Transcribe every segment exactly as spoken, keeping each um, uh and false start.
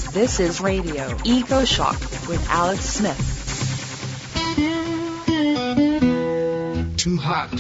This is Radio Eco Shock with Alex Smith. Too hot.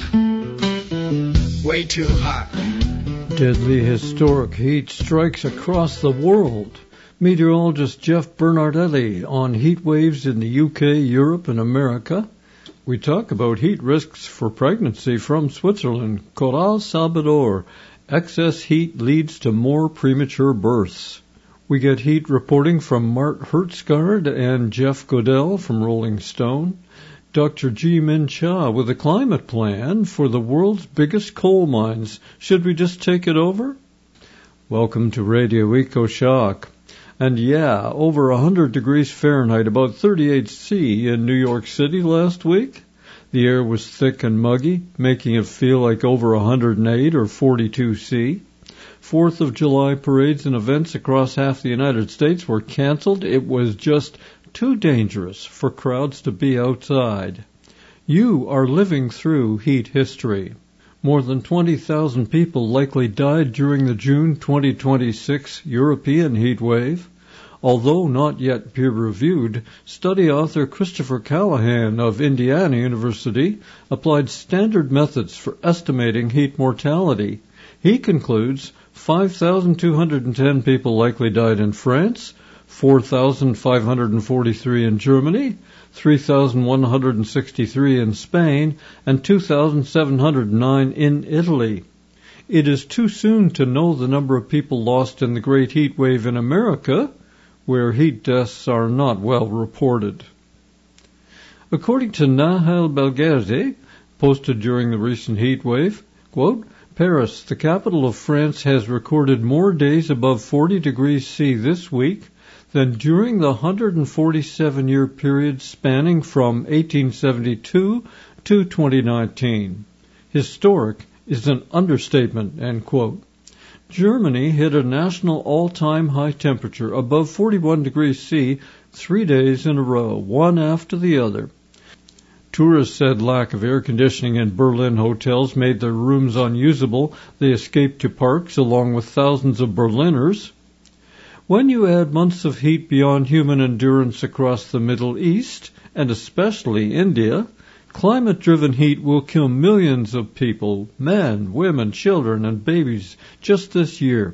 Way too hot. Deadly historic heat strikes across the world. Meteorologist Jeff Bernardelli on heat waves in the U K, Europe, and America. We talk about heat risks for pregnancy from Switzerland. Coral Salvador. Excess heat leads to more premature births. We get heat reporting from Mart Hertsgaard and Jeff Godell from Rolling Stone. Doctor Ji Min Cha with a climate plan for the world's biggest coal mines. Should we just take it over? Welcome to Radio Eco Shock. And yeah, over one hundred degrees Fahrenheit, about thirty-eight C in New York City last week. The air was thick and muggy, making it feel like over one hundred eight or forty-two C. Fourth of July parades and events across half the United States were canceled. It was just too dangerous for crowds to be outside. You are living through heat history. More than twenty thousand people likely died during the June twenty twenty-six European heat wave. Although not yet peer-reviewed, study author Christopher Callahan of Indiana University applied standard methods for estimating heat mortality. He concludes five thousand two hundred ten people likely died in France, four thousand five hundred forty-three in Germany, three thousand one hundred sixty-three in Spain, and two thousand seven hundred nine in Italy. It is too soon to know the number of people lost in the great heat wave in America, where heat deaths are not well reported. According to Nahel Belghezi, posted during the recent heat wave, quote, Paris, the capital of France, has recorded more days above forty degrees C this week than during the one hundred forty-seven year period spanning from eighteen seventy-two to twenty nineteen. Historic is an understatement, end quote. Germany hit a national all-time high temperature above forty-one degrees C three days in a row, one after the other. Tourists said lack of air conditioning in Berlin hotels made their rooms unusable. They escaped to parks along with thousands of Berliners. When you add months of heat beyond human endurance across the Middle East, and especially India, climate-driven heat will kill millions of people, men, women, children, and babies just this year.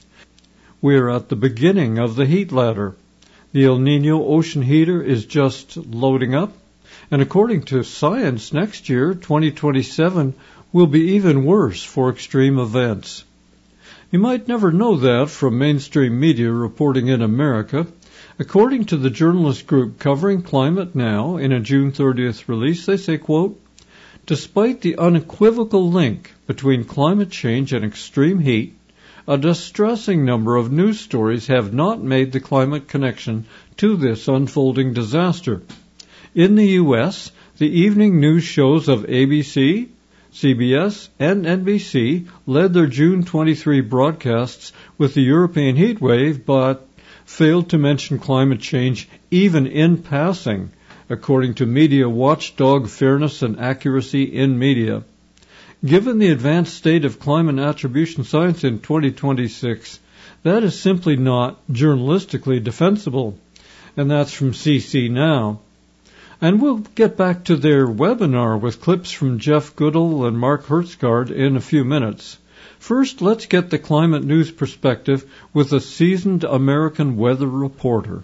We are at the beginning of the heat ladder. The El Niño ocean heater is just loading up. And according to science, next year, twenty twenty-seven, will be even worse for extreme events. You might never know that from mainstream media reporting in America. According to the journalist group covering Climate Now in a June thirtieth release, they say, quote, despite the unequivocal link between climate change and extreme heat, a distressing number of news stories have not made the climate connection to this unfolding disaster. In the U S, the evening news shows of A B C, C B S, and N B C led their June twenty-third broadcasts with the European heat wave, but failed to mention climate change even in passing, according to media watchdog Fairness and Accuracy in Media. Given the advanced state of climate attribution science in twenty twenty-six, that is simply not journalistically defensible. And that's from C C Now. And we'll get back to their webinar with clips from Jeff Goodell and Mark Hertsgaard in a few minutes. First, let's get the climate news perspective with a seasoned American weather reporter.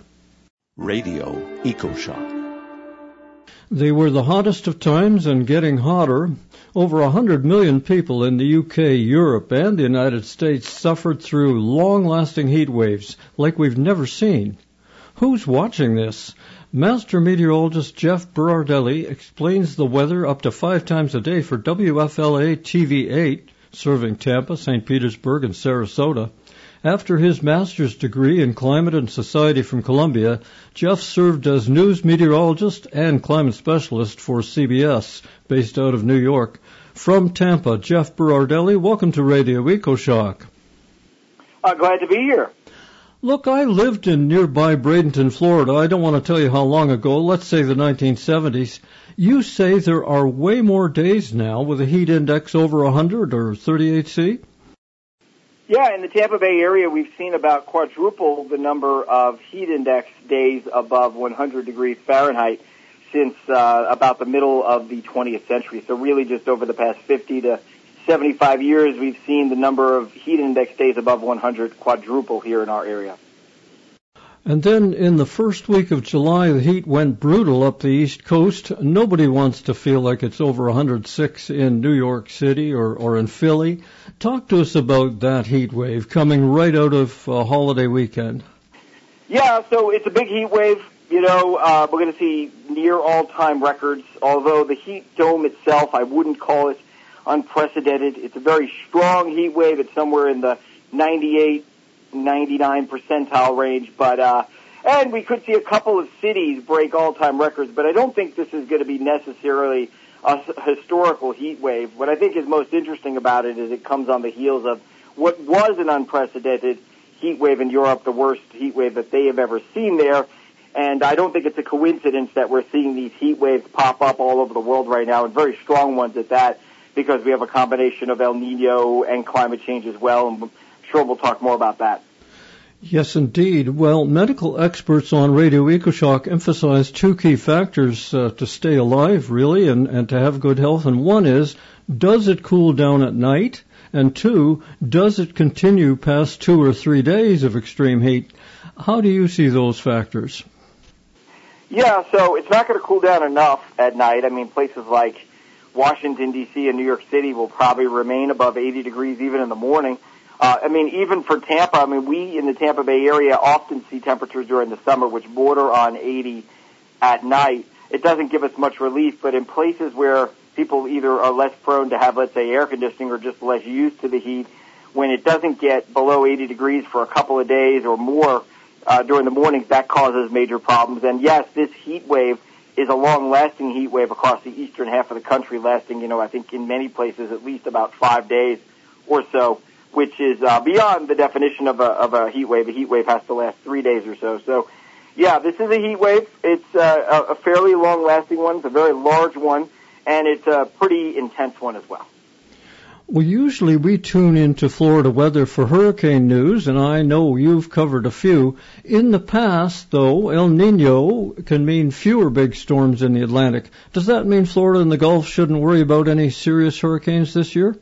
Radio EcoShock. They were the hottest of times and getting hotter. Over one hundred million people in the U K, Europe, and the United States suffered through long-lasting heat waves like we've never seen. Who's watching this? Master meteorologist Jeff Bernardelli explains the weather up to five times a day for W F L A T V eight, serving Tampa, Saint Petersburg, and Sarasota. After his master's degree in climate and society from Columbia, Jeff served as news meteorologist and climate specialist for C B S, based out of New York. From Tampa, Jeff Bernardelli, welcome to Radio EcoShock. Uh, glad to be here. Look, I lived in nearby Bradenton, Florida. I don't want to tell you how long ago, let's say the nineteen seventies. You say there are way more days now with a heat index over one hundred or thirty-eight C? Yeah, in the Tampa Bay area, we've seen about quadruple the number of heat index days above one hundred degrees Fahrenheit since uh, about the middle of the twentieth century. So really just over the past fifty to seventy-five years, we've seen the number of heat index days above one hundred quadruple here in our area. And then in the first week of July, the heat went brutal up the East Coast. Nobody wants to feel like it's over one hundred six in New York City or, or in Philly. Talk to us about that heat wave coming right out of a holiday weekend. Yeah, so it's a big heat wave. You know, uh, we're going to see near all-time records, although the heat dome itself, I wouldn't call it unprecedented. It's a very strong heat wave. It's somewhere in the ninety-eight, ninety-nine percentile range, but uh, and we could see a couple of cities break all-time records, but I don't think this is going to be necessarily a historical heat wave. What I think is most interesting about it is it comes on the heels of what was an unprecedented heat wave in Europe, the worst heat wave that they have ever seen there, and I don't think it's a coincidence that we're seeing these heat waves pop up all over the world right now, and very strong ones at that, because we have a combination of El Nino and climate change as well, and I'm sure we'll talk more about that. Yes, indeed. Well, medical experts on Radio EcoShock emphasize two key factors uh, to stay alive, really, and, and to have good health. And one is, does it cool down at night? And two, does it continue past two or three days of extreme heat? How do you see those factors? Yeah, so it's not going to cool down enough at night. I mean, places like Washington, D C and New York City will probably remain above eighty degrees even in the morning. Uh, I mean, even for Tampa, I mean, we in the Tampa Bay area often see temperatures during the summer which border on eighty at night. It doesn't give us much relief, but in places where people either are less prone to have, let's say, air conditioning or just less used to the heat, when it doesn't get below eighty degrees for a couple of days or more uh, during the mornings, that causes major problems. And yes, this heat wave is a long-lasting heat wave across the eastern half of the country, lasting, you know, I think in many places at least about five days or so, which is uh, beyond the definition of a, of a heat wave. A heat wave has to last three days or so. So, yeah, this is a heat wave. It's uh, a fairly long-lasting one. It's a very large one, and it's a pretty intense one as well. Well, usually we tune into Florida weather for hurricane news, and I know you've covered a few. In the past, though, El Nino can mean fewer big storms in the Atlantic. Does that mean Florida and the Gulf shouldn't worry about any serious hurricanes this year?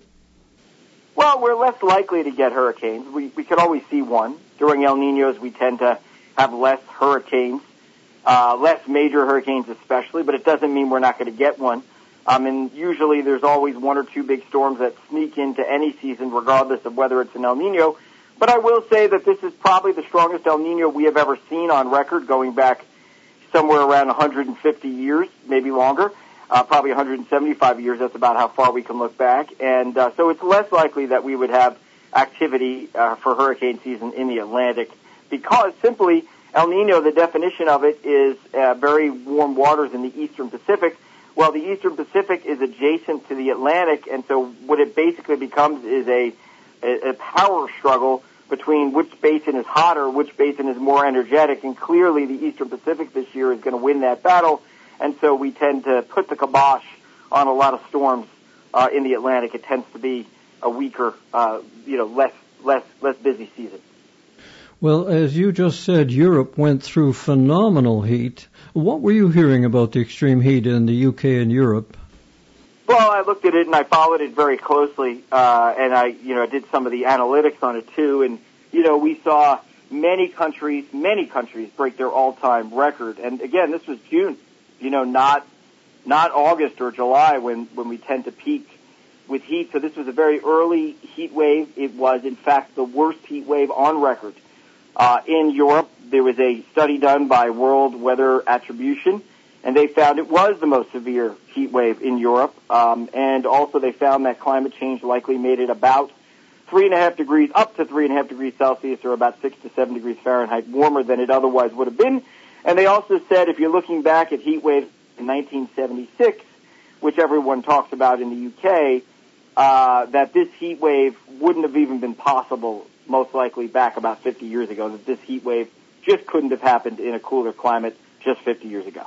Well, we're less likely to get hurricanes. We, we could always see one. During El Ninos, we tend to have less hurricanes, uh, less major hurricanes especially, but it doesn't mean we're not going to get one. Um, and usually there's always one or two big storms that sneak into any season, regardless of whether it's an El Nino. But I will say that this is probably the strongest El Nino we have ever seen on record, going back somewhere around one hundred fifty years, maybe longer. Uh, probably one hundred seventy-five years, that's about how far we can look back. And uh, so it's less likely that we would have activity uh, for hurricane season in the Atlantic, because simply El Nino, the definition of it is uh, very warm waters in the eastern Pacific. Well, the eastern Pacific is adjacent to the Atlantic, and so what it basically becomes is a, a, a power struggle between which basin is hotter, which basin is more energetic, and clearly the eastern Pacific this year is going to win that battle. And so we tend to put the kibosh on a lot of storms uh, in the Atlantic. It tends to be a weaker, uh, you know, less less less busy season. Well, as you just said, Europe went through phenomenal heat. What were you hearing about the extreme heat in the U K and Europe? Well, I looked at it and I followed it very closely, uh, and I, you know, did some of the analytics on it too. And you know, we saw many countries, many countries break their all-time record. And again, this was June. You know, not not August or July when, when we tend to peak with heat. So this was a very early heat wave. It was, in fact, the worst heat wave on record. Uh, in Europe, there was a study done by World Weather Attribution, and they found it was the most severe heat wave in Europe. Um, and also they found that climate change likely made it about three and a half degrees, up to three and a half degrees Celsius, or about six to seven degrees Fahrenheit warmer than it otherwise would have been. And they also said, if you're looking back at heat waves in nineteen seventy-six, which everyone talks about in the U K, uh, that this heat wave wouldn't have even been possible, most likely back about fifty years ago, that this heat wave just couldn't have happened in a cooler climate just fifty years ago.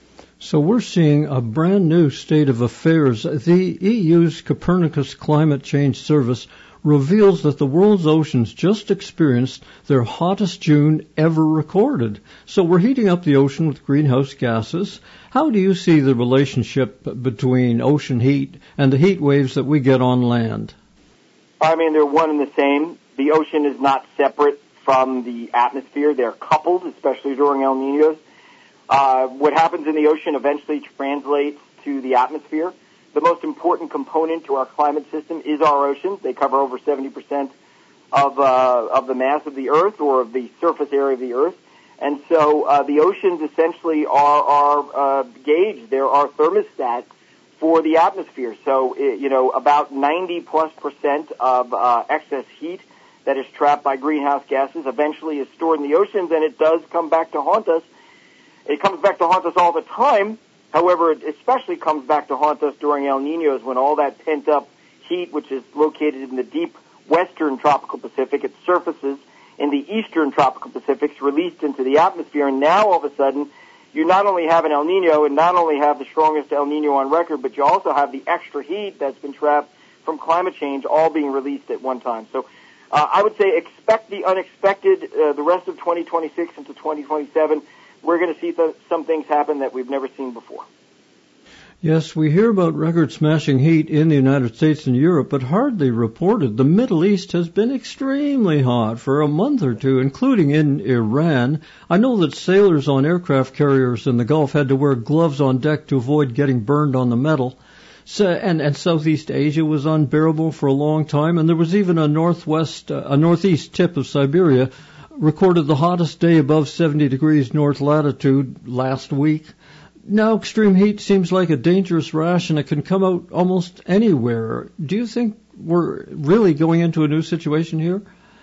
So we're seeing a brand new state of affairs. The E U's Copernicus Climate Change Service reveals that the world's oceans just experienced their hottest June ever recorded. So we're heating up the ocean with greenhouse gases. How do you see the relationship between ocean heat and the heat waves that we get on land? I mean, they're one and the same. The ocean is not separate from the atmosphere. They're coupled, especially during El Niños. Uh, what happens in the ocean eventually translates to the atmosphere. The most important component to our climate system is our oceans. They cover over seventy percent of uh, of the mass of the Earth, or of the surface area of the Earth. And so uh, the oceans essentially are our uh, gauge. They're our thermostat for the atmosphere. So, you know, about ninety plus percent of uh, excess heat that is trapped by greenhouse gases eventually is stored in the oceans, and it does come back to haunt us. It comes back to haunt us all the time. However, it especially comes back to haunt us during El Niños, when all that pent-up heat, which is located in the deep western tropical Pacific, it surfaces in the eastern tropical Pacific, is released into the atmosphere, and now all of a sudden you not only have an El Niño and not only have the strongest El Niño on record, but you also have the extra heat that's been trapped from climate change all being released at one time. So uh, I would say expect the unexpected uh, the rest of twenty twenty-six into twenty twenty-seven. We're going to see th- some things happen that we've never seen before. Yes, we hear about record-smashing heat in the United States and Europe, but hardly reported. The Middle East has been extremely hot for a month or two, including in Iran. I know that sailors on aircraft carriers in the Gulf had to wear gloves on deck to avoid getting burned on the metal. So, and, and Southeast Asia was unbearable for a long time, and there was even a northwest, uh, a northeast tip of Siberia recorded the hottest day above seventy degrees north latitude last week. Now extreme heat seems like a dangerous rash, and it can come out almost anywhere. Do you think we're really going into a new situation here?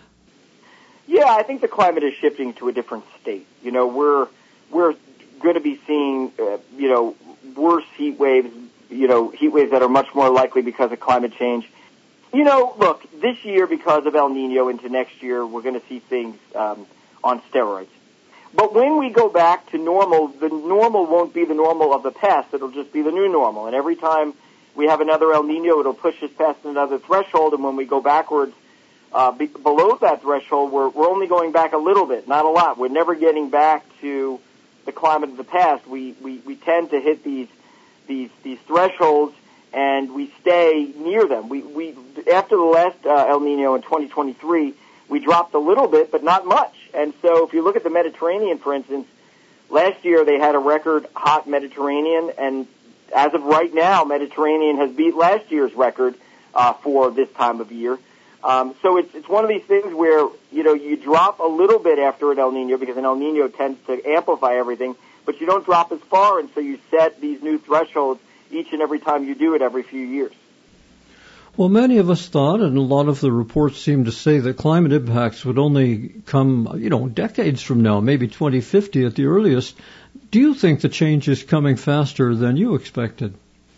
Yeah, I think the climate is shifting to a different state. You know, we're we're going to be seeing, uh, you know, worse heat waves, you know, heat waves that are much more likely because of climate change. You know, look, this year, because of El Niño, into next year, we're going to see things um, on steroids. But when we go back to normal, the normal won't be the normal of the past. It'll just be the new normal. And every time we have another El Niño, it'll push us past another threshold. And when we go backwards uh, be, below that threshold, we're, we're only going back a little bit, not a lot. We're never getting back to the climate of the past. We, we, we tend to hit these these these thresholds, and we stay near them. We, we after the last uh, El Niño in twenty twenty-three, we dropped a little bit, but not much. And so if you look at the Mediterranean, for instance, last year they had a record hot Mediterranean, and as of right now, Mediterranean has beat last year's record uh, for this time of year. Um, so it's it's one of these things where, you know, you drop a little bit after an El Niño, because an El Niño tends to amplify everything, but you don't drop as far, and so you set these new thresholds each and every time you do it every few years. Well, many of us thought, and a lot of the reports seem to say, that climate impacts would only come, you know, decades from now, maybe twenty fifty at the earliest. Do you think the change is coming faster than you expected?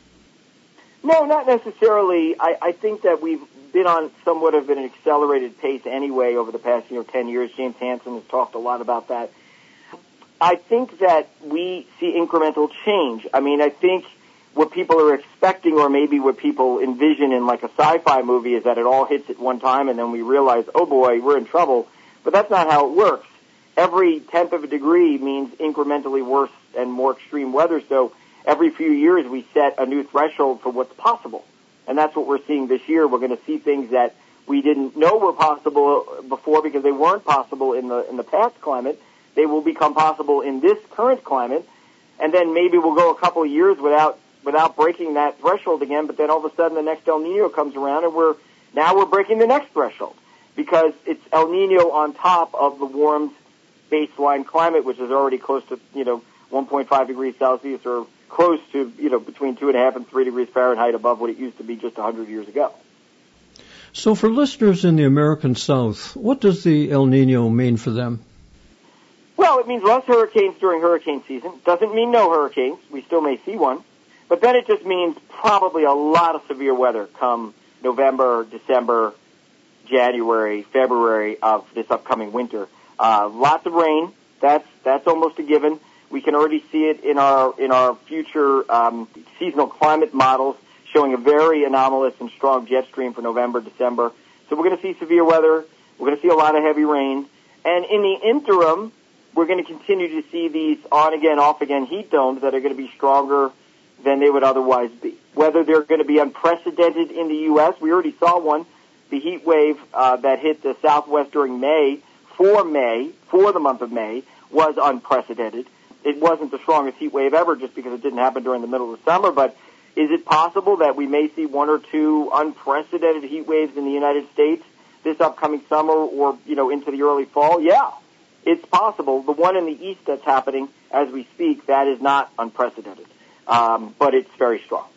No, not necessarily. I, I think that we've been on somewhat of an accelerated pace anyway over the past, you know, ten years. James Hansen has talked a lot about that. I think that we see incremental change. I mean, I think what people are expecting, or maybe what people envision in like a sci-fi movie, is that it all hits at one time and then we realize, oh boy, we're in trouble. But that's not how it works. Every tenth of a degree means incrementally worse and more extreme weather. So every few years we set a new threshold for what's possible. And that's what we're seeing this year. We're going to see things that we didn't know were possible before because they weren't possible in the in the past climate. They will become possible in this current climate. And then maybe we'll go a couple of years without without breaking that threshold again, but then all of a sudden the next El Niño comes around and we're now we're breaking the next threshold because it's El Niño on top of the warmed baseline climate, which is already close to, you know, one point five degrees Celsius, or close to, you know, between two and a half and three degrees Fahrenheit above what it used to be just one hundred years ago. So for listeners in the American South, what does the El Niño mean for them? Well, it means less hurricanes during hurricane season. Doesn't mean no hurricanes. We still may see one. But then it just means probably a lot of severe weather come November, December, January, February of this upcoming winter. Uh, lots of rain. That's that's almost a given. We can already see it in our in our future um, seasonal climate models, showing a very anomalous and strong jet stream for November, December, So we're going to see severe weather. We're going to see a lot of heavy rain. And in the interim, we're going to continue to see these on-again, off-again heat domes that are going to be stronger than they would otherwise be. Whether they're going to be unprecedented in the U S, we already saw one, the heat wave uh, that hit the Southwest during May, for May, for the month of May, was unprecedented. It wasn't the strongest heat wave ever just because it didn't happen during the middle of the summer, but is it possible that we may see one or two unprecedented heat waves in the United States this upcoming summer or, you know, into the early fall? Yeah, it's possible. The one in the east that's happening as we speak, that is not unprecedented, um, but it's very strong.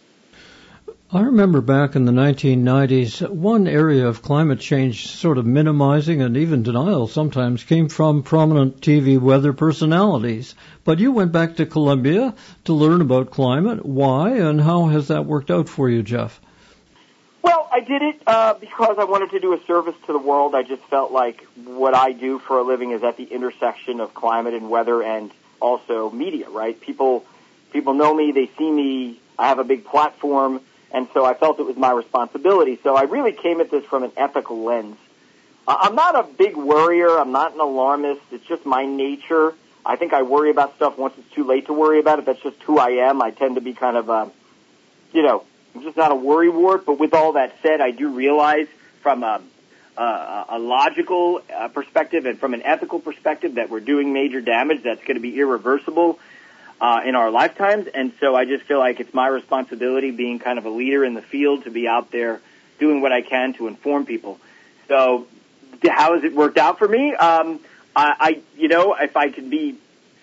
I remember back in the nineteen nineties, one area of climate change sort of minimizing and even denial sometimes came from prominent T V weather personalities. But you went back to Columbia to learn about climate. Why, and how has that worked out for you, Jeff? Well, I did it uh, because I wanted to do a service to the world. I just felt like what I do for a living is at the intersection of climate and weather and also media, right? People, people know me, they see me, I have a big platform. And so I felt it was my responsibility. So I really came at this from an ethical lens. Uh, I'm not a big worrier. I'm not an alarmist. It's just my nature. I think I worry about stuff once it's too late to worry about it. That's just who I am. I tend to be kind of, uh, you know, I'm just not a worrywart. But with all that said, I do realize from a, a, a logical uh, perspective and from an ethical perspective that we're doing major damage that's going to be irreversible Uh, in our lifetimes, and so I just feel like it's my responsibility, being kind of a leader in the field, to be out there doing what I can to inform people. So, how has it worked out for me? Um, I, I, you know, if I could be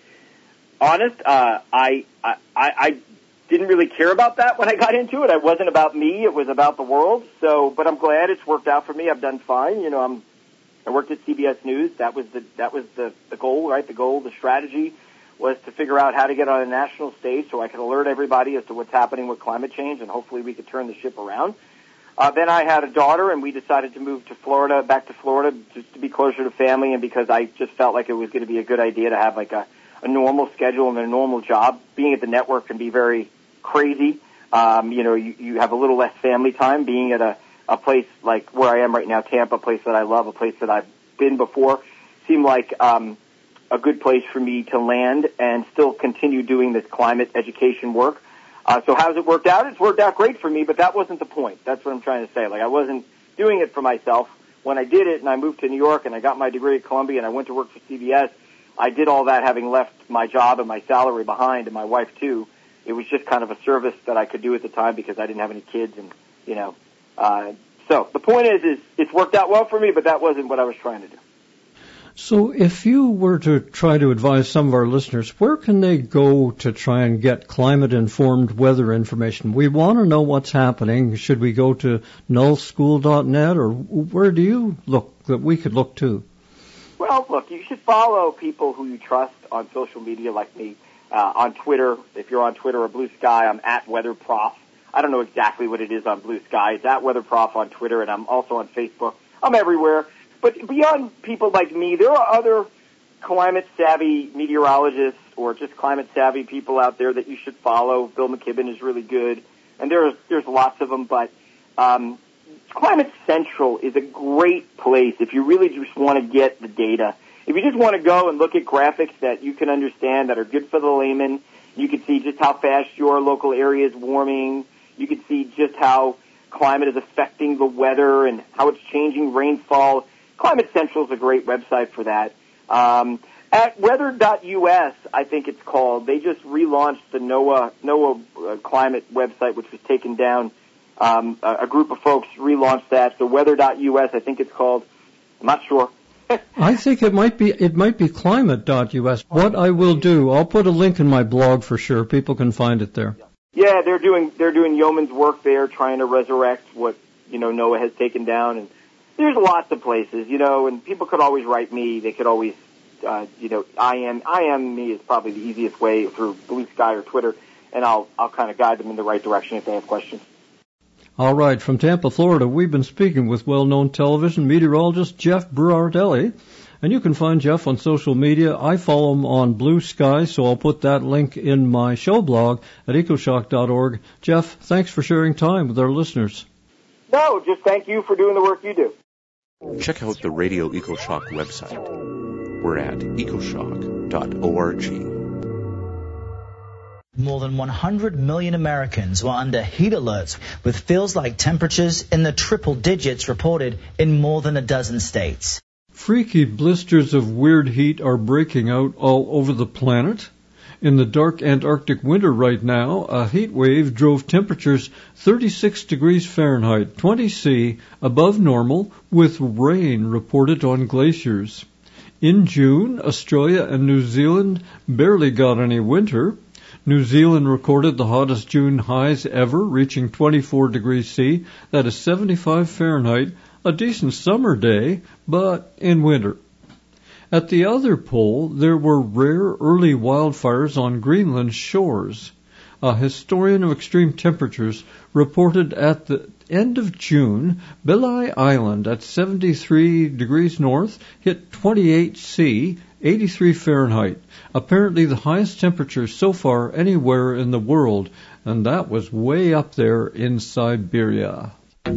honest, uh, I, I, I didn't really care about that when I got into it. It wasn't about me; it was about the world. So, but I'm glad it's worked out for me. I've done fine. You know, I'm. I worked at C B S News. That was the that was the the goal, right? The goal, the strategy, was to figure out how to get on a national stage so I could alert everybody as to what's happening with climate change, and hopefully we could turn the ship around. Uh, then I had a daughter, and we decided to move to Florida, back to Florida, just to be closer to family, and because I just felt like it was going to be a good idea to have like a, a normal schedule and a normal job. Being at the network can be very crazy. Um, you know, you, you have a little less family time. Being at a, a place like where I am right now, Tampa, a place that I love, a place that I've been before, seemed like um, a good place for me to land and still continue doing this climate education work. Uh, so how's it worked out? It's worked out great for me, but that wasn't the point. That's what I'm trying to say. Like, I wasn't doing it for myself. When I did it and I moved to New York and I got my degree at Columbia and I went to work for C B S, I did all that having left my job and my salary behind, and my wife too. It was just kind of a service that I could do at the time because I didn't have any kids, and, you know. Uh, so the point is, is it's worked out well for me, but that wasn't what I was trying to do. So if you were to try to advise some of our listeners, where can they go to try and get climate-informed weather information? We want to know what's happening. Should we go to null school dot net, or where do you look that we could look to? Well, look, you should follow people who you trust on social media like me. Uh, on Twitter, if you're on Twitter or Blue Sky, I'm at WeatherProf. I don't know exactly what it is on Blue Sky. It's at WeatherProf on Twitter, and I'm also on Facebook. I'm everywhere. But beyond people like me, there are other climate-savvy meteorologists or just climate-savvy people out there that you should follow. Bill McKibben is really good, and there's there's lots of them. But um, Climate Central is a great place if you really just want to get the data. If you just want to go and look at graphics that you can understand that are good for the layman, you can see just how fast your local area is warming. You can see just how climate is affecting the weather and how it's changing rainfall. Climate Central is a great website for that. Um, at weather dot U S, I think it's called, they just relaunched the NOAA, NOAA uh, climate website, which was taken down. Um, a, a group of folks relaunched that. So weather dot U S, I think it's called. I'm not sure. I think it might be it might be climate dot U S. What I will do, I'll put a link in my blog for sure. People can find it there. Yeah, they're doing they're doing yeoman's work there, trying to resurrect what, you know, NOAA has taken down. And there's lots of places, you know, and people could always write me. They could always, uh, you know, I am I am me is probably the easiest way through Blue Sky or Twitter, and I'll I'll kind of guide them in the right direction if they have questions. All right, from Tampa, Florida, we've been speaking with well-known television meteorologist Jeff Berardelli, and you can find Jeff on social media. I follow him on Blue Sky, so I'll put that link in my show blog at ecoshock dot org. Jeff, thanks for sharing time with our listeners. No, just thank you for doing the work you do. Check out the Radio EcoShock website. We're at ecoshock dot org. More than one hundred million Americans were under heat alerts, with feels-like temperatures in the triple digits reported in more than a dozen states. Freaky blisters of weird heat are breaking out all over the planet. In the dark Antarctic winter right now, a heat wave drove temperatures thirty-six degrees Fahrenheit, twenty C, above normal, with rain reported on glaciers. In June, Australia and New Zealand barely got any winter. New Zealand recorded the hottest June highs ever, reaching twenty-four degrees C. That is seventy-five Fahrenheit, a decent summer day, but in winter. At the other pole, there were rare early wildfires on Greenland's shores. A historian of extreme temperatures reported at the end of June, Beli Island at seventy-three degrees north hit twenty-eight C, eighty-three Fahrenheit, apparently the highest temperature so far anywhere in the world, and that was way up there in Siberia.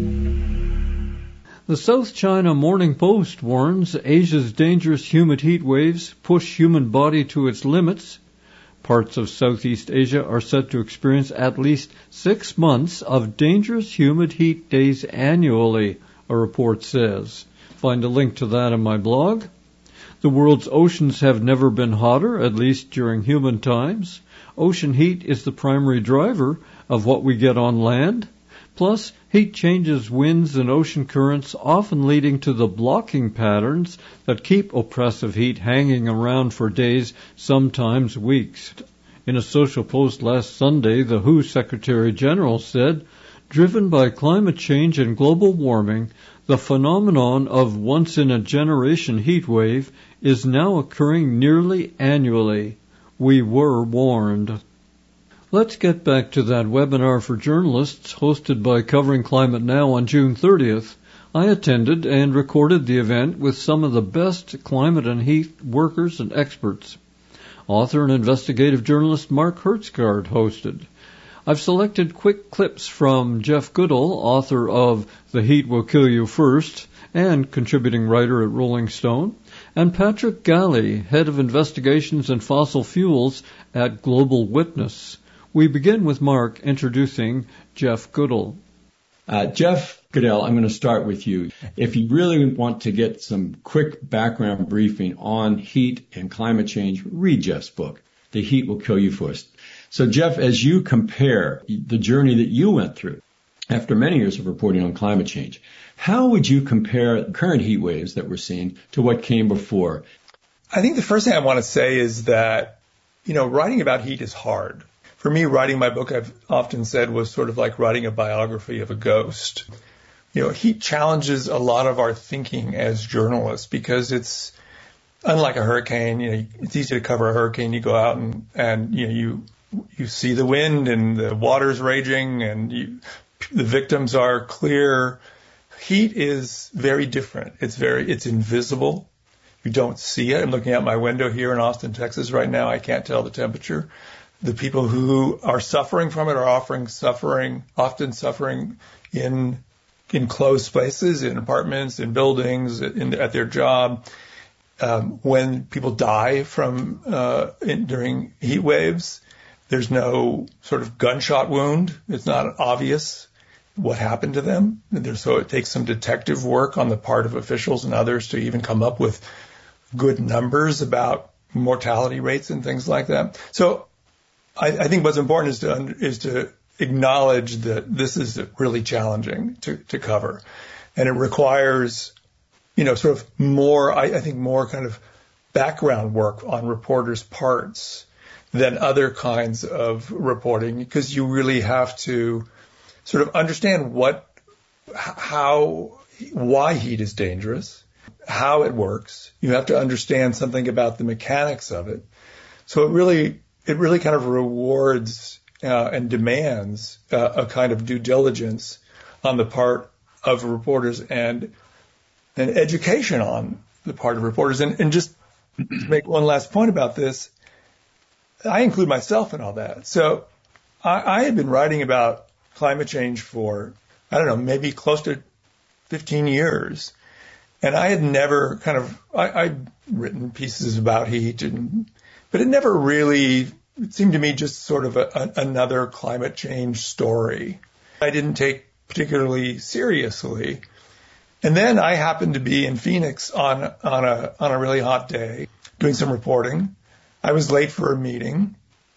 The South China Morning Post warns Asia's dangerous humid heat waves push human body to its limits. Parts of Southeast Asia are set to experience at least six months of dangerous humid heat days annually, a report says. Find a link to that in my blog. The world's oceans have never been hotter, at least during human times. Ocean heat is the primary driver of what we get on land. Plus, heat changes winds and ocean currents, often leading to the blocking patterns that keep oppressive heat hanging around for days, sometimes weeks. In a social post last Sunday, the W H O Secretary General said, driven by climate change and global warming, the phenomenon of once-in-a-generation heat wave is now occurring nearly annually. We were warned. Let's get back to that webinar for journalists hosted by Covering Climate Now on June thirtieth. I attended and recorded the event with some of the best climate and heat workers and experts. Author and investigative journalist Mark Hertsgaard hosted. I've selected quick clips from Jeff Goodall, author of The Heat Will Kill You First and contributing writer at Rolling Stone, and Patrick Galley, head of investigations and fossil fuels at Global Witness. We begin with Mark introducing Jeff Goodall. Uh, Jeff Goodall, I'm going to start with you. If you really want to get some quick background briefing on heat and climate change, read Jeff's book, The Heat Will Kill You First. So, Jeff, as you compare the journey that you went through after many years of reporting on climate change, how would you compare current heat waves that we're seeing to what came before? I think the first thing I want to say is that, you know, writing about heat is hard. For me, writing my book, I've often said, was sort of like writing a biography of a ghost. You know, heat challenges a lot of our thinking as journalists because it's unlike a hurricane. You know, it's easy to cover a hurricane. You go out and, and you know, you you see the wind and the water's raging and you, the victims are clear. Heat is very different. It's very, it's invisible. You don't see it. I'm looking out my window here in Austin, Texas right now. I can't tell the temperature. The people who are suffering from it are offering suffering, often suffering in in closed spaces, in apartments, in buildings, in, at their job. Um, when people die from uh, in, during heat waves, there's no sort of gunshot wound. It's not obvious what happened to them. There's, so it takes some detective work on the part of officials and others to even come up with good numbers about mortality rates and things like that. So I, I think what's important is to is to acknowledge that this is really challenging to, to cover, and it requires, you know, sort of more. I, I think more kind of background work on reporters' parts than other kinds of reporting, because you really have to sort of understand what, how, why heat is dangerous, how it works. You have to understand something about the mechanics of it. So it really. It really kind of rewards uh, and demands uh, a kind of due diligence on the part of reporters and and education on the part of reporters. And, and just to make one last point about this, I include myself in all that. So I, I had been writing about climate change for I don't know, maybe close to fifteen years. And I had never kind of, I, I'd written pieces about heat, and, but it never really, it seemed to me just sort of a, a, another climate change story I didn't take particularly seriously. And then I happened to be in Phoenix on, on a, on a really hot day doing some reporting. I was late for a meeting,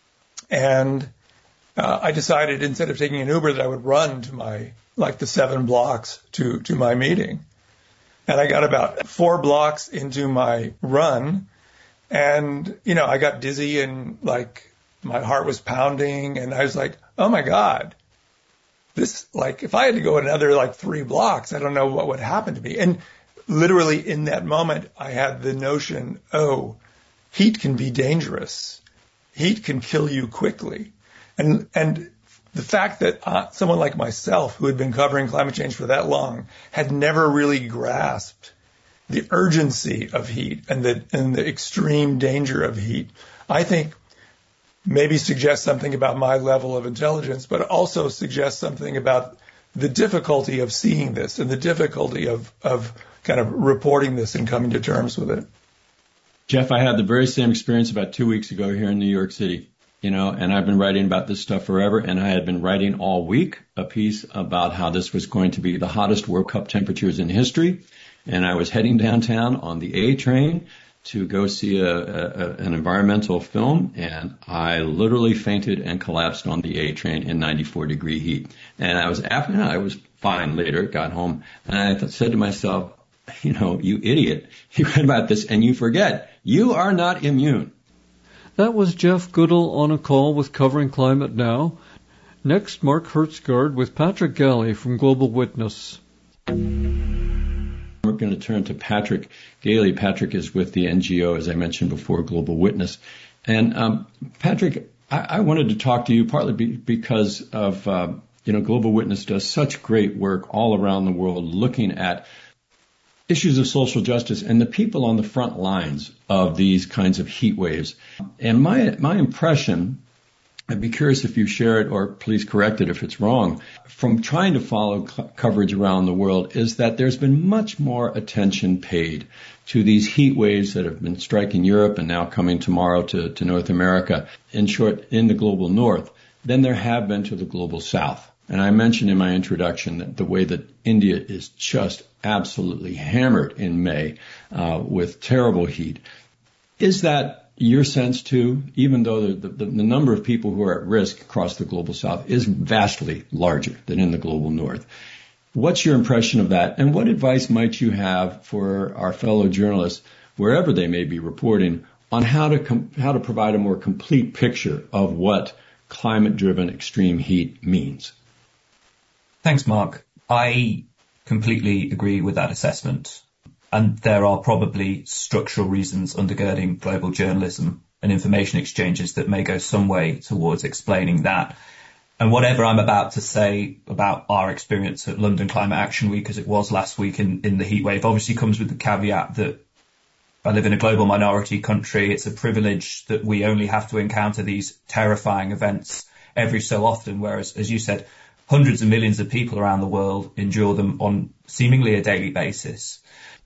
and uh, I decided instead of taking an Uber that I would run to my, like the seven blocks to, to my meeting. And I got about four blocks into my run, and, you know, I got dizzy and like my heart was pounding, and I was like, oh my God, this, like, if I had to go another like three blocks, I don't know what would happen to me. And literally in that moment, I had the notion, oh, heat can be dangerous. Heat can kill you quickly. And, and the fact that uh, someone like myself, who had been covering climate change for that long, had never really grasped the urgency of heat and the, and the extreme danger of heat, I think maybe suggests something about my level of intelligence, but also suggests something about the difficulty of seeing this and the difficulty of, of kind of reporting this and coming to terms with it. Jeff, I had the very same experience about two weeks ago here in New York City. You know, and I've been writing about this stuff forever, and I had been writing all week a piece about how this was going to be the hottest World Cup temperatures in history. And I was heading downtown on the A train to go see a, a, an environmental film, and I literally fainted and collapsed on the A train in ninety-four degree heat. And I was after, I was fine later, got home, and I th- said to myself, you know, you idiot, you read about this and you forget, you are not immune. That was Jeff Goodall on a call with Covering Climate Now. Next, Mark Hertsgaard with Patrick Galley from Global Witness. We're going to turn to Patrick Galley. Patrick is with the N G O, as I mentioned before, Global Witness. And um, Patrick, I, I wanted to talk to you partly be, because of, uh, you know, Global Witness does such great work all around the world looking at issues of social justice and the people on the front lines of these kinds of heat waves. And my my impression, I'd be curious if you share it or please correct it if it's wrong, from trying to follow co- coverage around the world, is that there's been much more attention paid to these heat waves that have been striking Europe and now coming tomorrow to, to North America, in short, in the global north, than there have been to the global south. And I mentioned in my introduction that the way that India is just absolutely hammered in May uh, with terrible heat. Is that your sense too, even though the, the, the number of people who are at risk across the global south is vastly larger than in the global north? What's your impression of that? And what advice might you have for our fellow journalists, wherever they may be reporting, on how to com- how to provide a more complete picture of what climate-driven extreme heat means? Thanks, Mark. I completely agree with that assessment. And there are probably structural reasons undergirding global journalism and information exchanges that may go some way towards explaining that. And whatever I'm about to say about our experience at London Climate Action Week, as it was last week in, in the heatwave, obviously comes with the caveat that I live in a global minority country. It's a privilege that we only have to encounter these terrifying events every so often, whereas, as you said, hundreds of millions of people around the world endure them on seemingly a daily basis.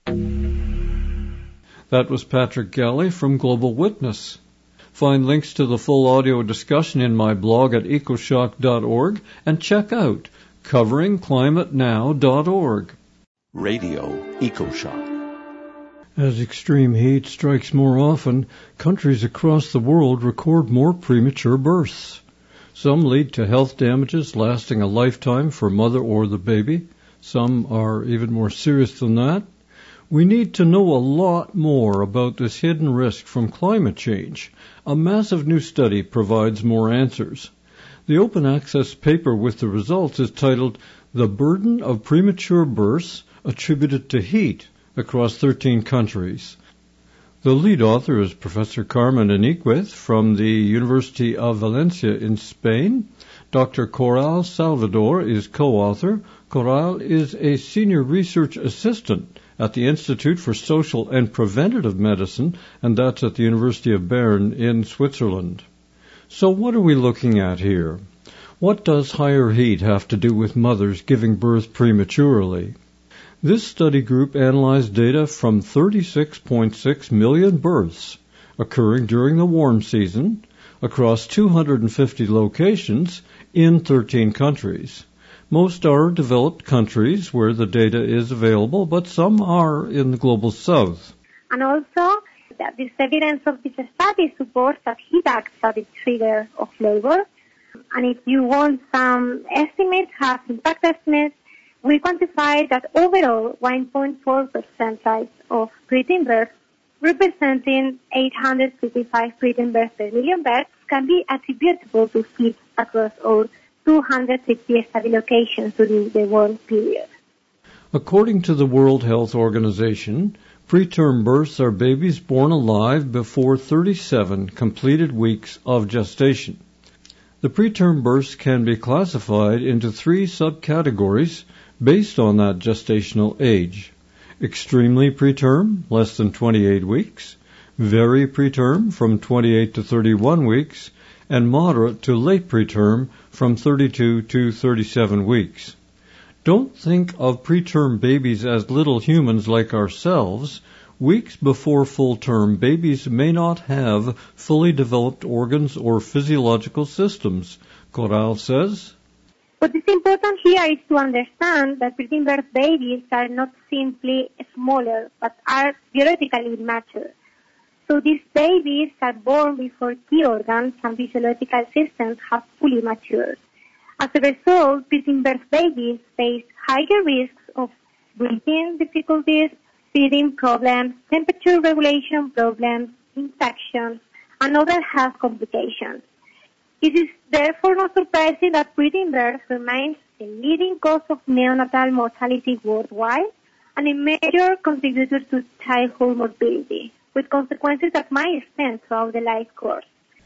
That was Patrick Galley from Global Witness. Find links to the full audio discussion in my blog at ecoshock dot org and check out covering climate now dot org. Radio EcoShock. As extreme heat strikes more often, countries across the world record more premature births. Some lead to health damages lasting a lifetime for mother or the baby. Some are even more serious than that. We need to know a lot more about this hidden risk from climate change. A massive new study provides more answers. The open access paper with the results is titled The Burden of Premature Births Attributed to Heat across thirteen countries. The lead author is Professor Carmen Eniquez from the University of Valencia in Spain. Doctor Coral Salvador is co-author. Coral is a senior research assistant at the Institute for Social and Preventative Medicine, and that's at the University of Bern in Switzerland. So what are we looking at here? What does higher heat have to do with mothers giving birth prematurely? This study group analyzed data from thirty-six point six million births occurring during the warm season across two hundred fifty locations in thirteen countries. Most are developed countries where the data is available, but some are in the global south. And also, that this evidence of this study supports that heat acts are the trigger of labor. And if you want some estimates, have impact estimates, we quantify that overall one point four percent of preterm births, representing eight hundred fifty-five preterm births per million births, can be attributable to heat across all two hundred fifty study locations during the warm period. According to the World Health Organization, preterm births are babies born alive before thirty-seven completed weeks of gestation. The preterm births can be classified into three subcategories based on that gestational age: extremely preterm, less than twenty-eight weeks, very preterm, from twenty-eight to thirty-one weeks, and moderate to late preterm, from thirty-two to thirty-seven weeks. Don't think of preterm babies as little humans like ourselves. Weeks before full term, babies may not have fully developed organs or physiological systems, Corral says. What is important here is to understand that preterm birth babies are not simply smaller, but are biologically immature. So these babies are born before key organs and physiological systems have fully matured. As a result, preterm birth babies face higher risks of breathing difficulties, feeding problems, temperature regulation problems, infections, and other health complications. It is therefore not surprising that preterm birth remains the leading cause of neonatal mortality worldwide and a major contributor to childhood morbidity, with consequences that might extend throughout the life course.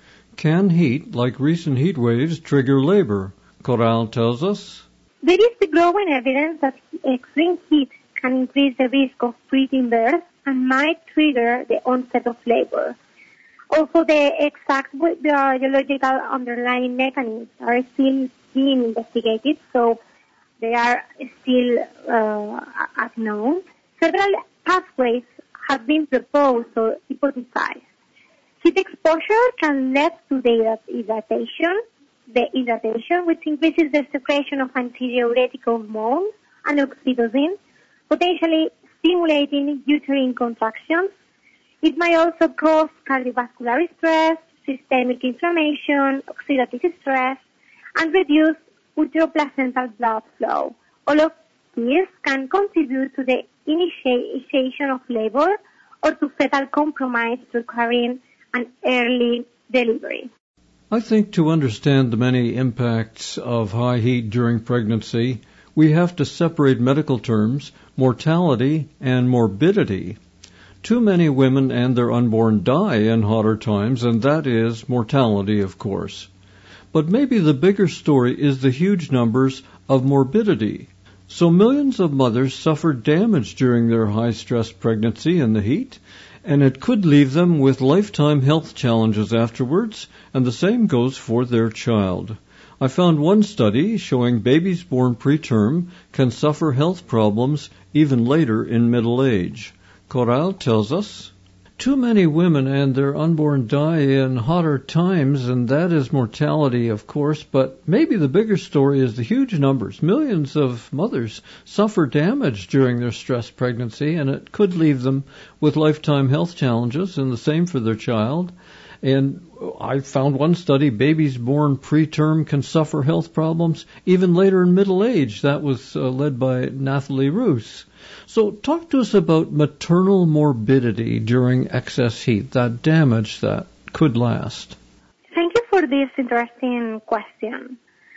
Can heat, like recent heat waves, trigger labor? Corral tells us. There is the growing evidence that extreme heat can increase the risk of preterm birth and might trigger the onset of labor. Also, the exact biological underlying mechanisms are still being investigated, so they are still uh, unknown. Several pathways have been proposed or hypothesized. Heat exposure can lead to dehydration, dehydration, which increases the secretion of antidiuretic hormones and oxytocin, potentially stimulating uterine contractions. It might also cause cardiovascular stress, systemic inflammation, oxidative stress, and reduce uteroplacental blood flow. All of these can contribute to the initiation of labor or to fetal compromise requiring an early delivery. I think to understand the many impacts of high heat during pregnancy, we have to separate medical terms, mortality and morbidity. Too many women and their unborn die in hotter times, and that is mortality, of course. But maybe the bigger story is the huge numbers of morbidity. So millions of mothers suffer damage during their high-stress pregnancy in the heat, and it could leave them with lifetime health challenges afterwards, and the same goes for their child. I found one study showing babies born preterm can suffer health problems even later in middle age. Corral tells us, too many women and their unborn die in hotter times, and that is mortality, of course, but maybe the bigger story is the huge numbers. Millions of mothers suffer damage during their stress pregnancy, and it could leave them with lifetime health challenges, and the same for their child. And I found one study, babies born preterm can suffer health problems even later in middle age. That was uh, led by Nathalie Roos. So talk to us about maternal morbidity during excess heat, that damage that could last. Thank you for this interesting question.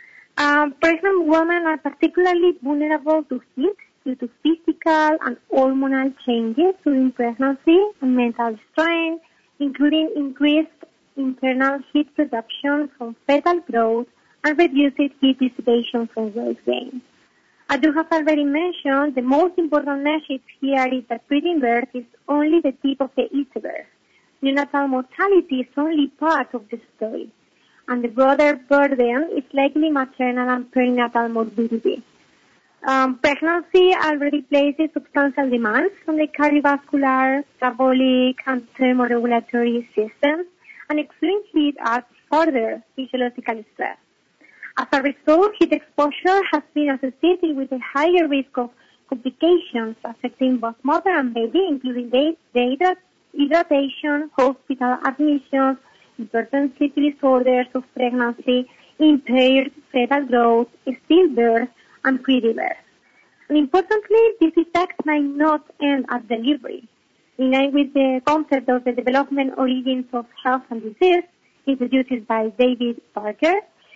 Uh, pregnant women are particularly vulnerable to heat due to physical and hormonal changes during pregnancy and mental strain, including increased internal heat production from fetal growth and reduced heat dissipation from weight gain. As you have already mentioned, the most important message here is that preterm birth is only the tip of the iceberg. Neonatal mortality is only part of the story. and the broader burden is likely maternal and perinatal morbidity. Um, pregnancy already places substantial demands on the cardiovascular, metabolic, and thermoregulatory systems, and extreme heat adds further physiological stress. As a result, heat exposure has been associated with a higher risk of complications affecting both mother and baby, including dehydration, hospital admissions, important sleep disorders of pregnancy, impaired fetal growth, stillbirth, and pre-birth. And importantly, these effects might not end at delivery. In line with the concept of the development origins of health and disease, introduced by David Parker,